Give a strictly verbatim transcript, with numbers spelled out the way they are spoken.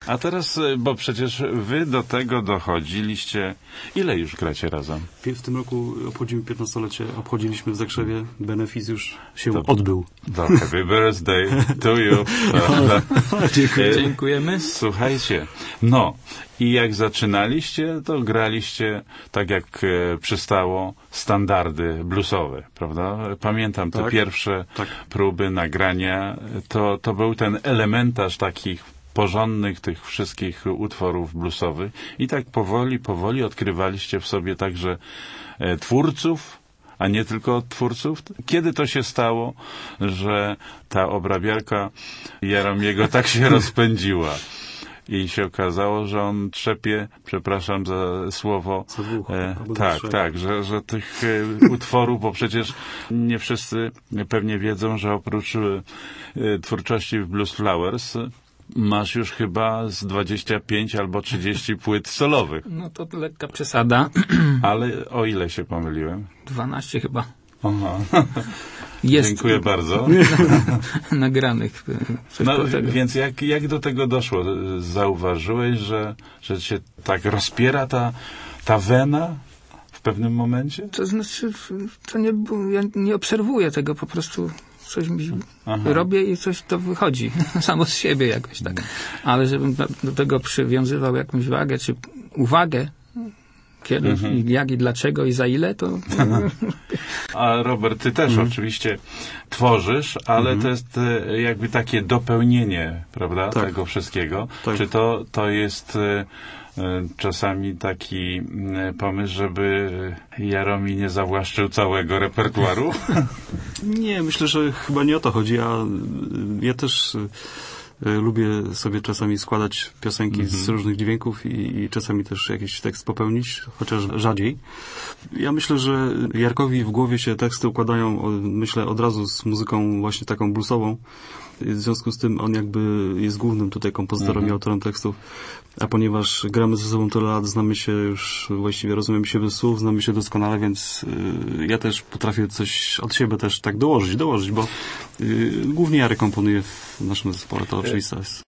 A teraz, bo przecież wy do tego dochodziliście... Ile już gracie razem? W tym roku obchodzimy piętnastolecie, obchodziliśmy w Zakrzewie, benefic już się To, odbył. To happy birthday to you. Dziękuję. Dziękujemy. Słuchajcie, no i jak zaczynaliście, to graliście tak jak e, przystało standardy bluesowe, prawda? Pamiętam te Tak, pierwsze tak. próby, nagrania, to, to był ten elementarz takich porządnych tych wszystkich utworów bluesowych i tak powoli, powoli odkrywaliście w sobie także e, twórców, a nie tylko twórców. Kiedy to się stało, że ta obrabiarka Jaromiego tak się rozpędziła i się okazało, że on trzepie, przepraszam za słowo, Za dwóch, e, albo za tak, trzech. tak, że, że tych e, utworów, bo przecież nie wszyscy pewnie wiedzą, że oprócz e, twórczości w Blues Flowers masz już chyba z dwadzieścia pięć albo trzydzieści płyt solowych. No to lekka przesada. Ale o ile się pomyliłem? dwanaście chyba. Aha. Jest Dziękuję bardzo. nagranych. Coś No, koło tego. więc jak, jak do tego doszło? Zauważyłeś, że, że się tak rozpiera ta, ta wena w pewnym momencie? To znaczy, to nie, było- ja nie obserwuję tego, po prostu coś mi Aha. robię i coś to wychodzi samo z siebie jakoś tak. Ale żebym do, do tego przywiązywał jakąś wagę, czy uwagę, kiedy, Mhm. i jak i dlaczego i za ile, to A Robert, ty też Mhm. oczywiście tworzysz, ale Mhm. to jest e, jakby takie dopełnienie, prawda, Tak. tego wszystkiego. Tak. Czy to, to jest e, e, czasami taki m, pomysł, żeby Jaromi nie zawłaszczył całego repertuaru? Nie, myślę, że chyba nie o to chodzi. Ja, ja też y, y, lubię sobie czasami składać piosenki z różnych dźwięków i, i czasami też jakiś tekst popełnić, chociaż rzadziej. Ja myślę, że Jarkowi w głowie się teksty układają, o, myślę, od razu z muzyką właśnie taką bluesową. W związku z tym on jakby jest głównym tutaj kompozytorem Mhm. i autorem tekstów. A ponieważ gramy ze sobą tyle lat, znamy się już, właściwie rozumiemy się bez słów, znamy się doskonale, więc y, ja też potrafię coś od siebie też tak dołożyć, dołożyć, bo y, głównie Jarek komponuje w naszym zespole, to oczywiste jest.